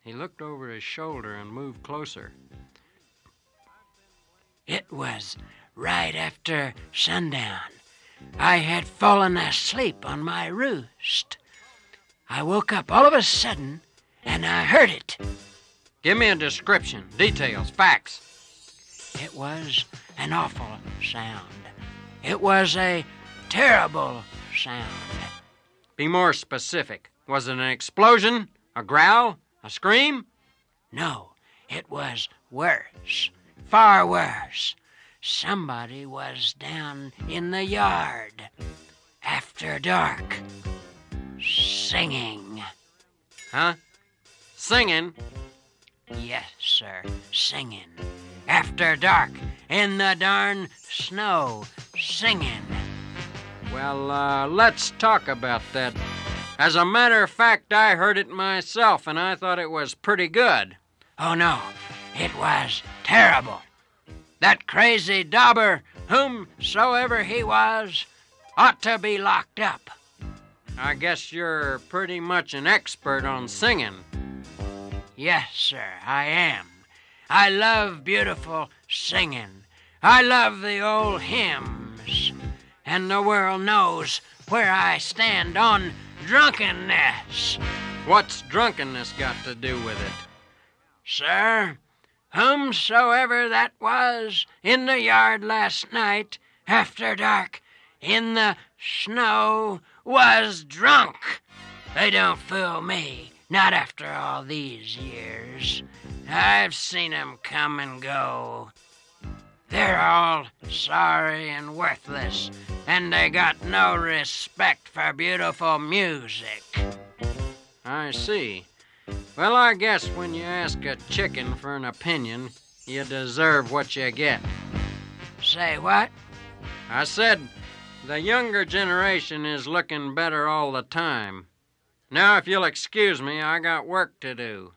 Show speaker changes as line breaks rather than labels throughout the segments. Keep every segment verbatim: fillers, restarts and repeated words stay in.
He looked over his shoulder and moved closer.
It was right after sundown. I had fallen asleep on my roost. I woke up all of a sudden, and I heard it.
Give me a description, details, facts.
It was an awful sound. It was a terrible sound.
Be more specific. Was it an explosion? A growl? A scream?
No, it was worse. Far worse. Somebody was down in the yard after dark, singing.
Huh? Singing?
Yes, sir, singing. After dark, in the darn snow, singing.
Well, uh, let's talk about that. As a matter of fact, I heard it myself, and I thought it was pretty good.
Oh, no, it was terrible. That crazy dauber, whomsoever he was, ought to be locked up.
I guess you're pretty much an expert on singing.
Yes, sir, I am. I love beautiful singing. I love the old hymns. And the world knows where I stand on drunkenness.
What's drunkenness got to do with it?
Sir, whomsoever that was in the yard last night after dark in the snow was drunk. They don't fool me, not after all these years. I've seen 'em come and go. They're all sorry and worthless, and they got no respect for beautiful music.
I see. Well, I guess when you ask a chicken for an opinion, you deserve what you get.
Say what?
I said the younger generation is looking better all the time. Now, if you'll excuse me, I got work to do.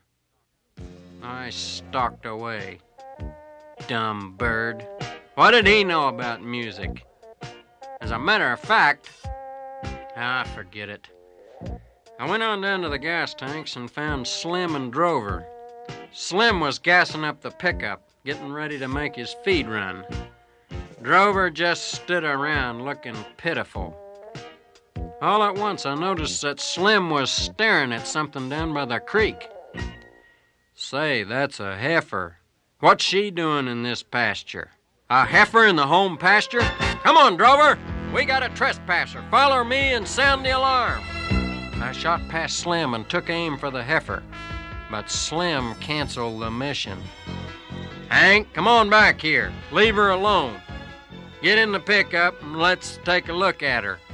I stalked away. Dumb bird. What did he know about music? As a matter of fact, ah, forget it. I went on down to the gas tanks and found Slim and Drover. Slim was gassing up the pickup, getting ready to make his feed run. Drover just stood around looking pitiful. All at once I noticed that Slim was staring at something down by the creek. Say, that's a heifer. What's she doing in this pasture? A heifer in the home pasture? Come on, Drover! We got a trespasser. Follow me and sound the alarm. I shot past Slim and took aim for the heifer, but Slim canceled the mission. Hank, come on back here. Leave her alone. Get in the pickup and let's take a look at her.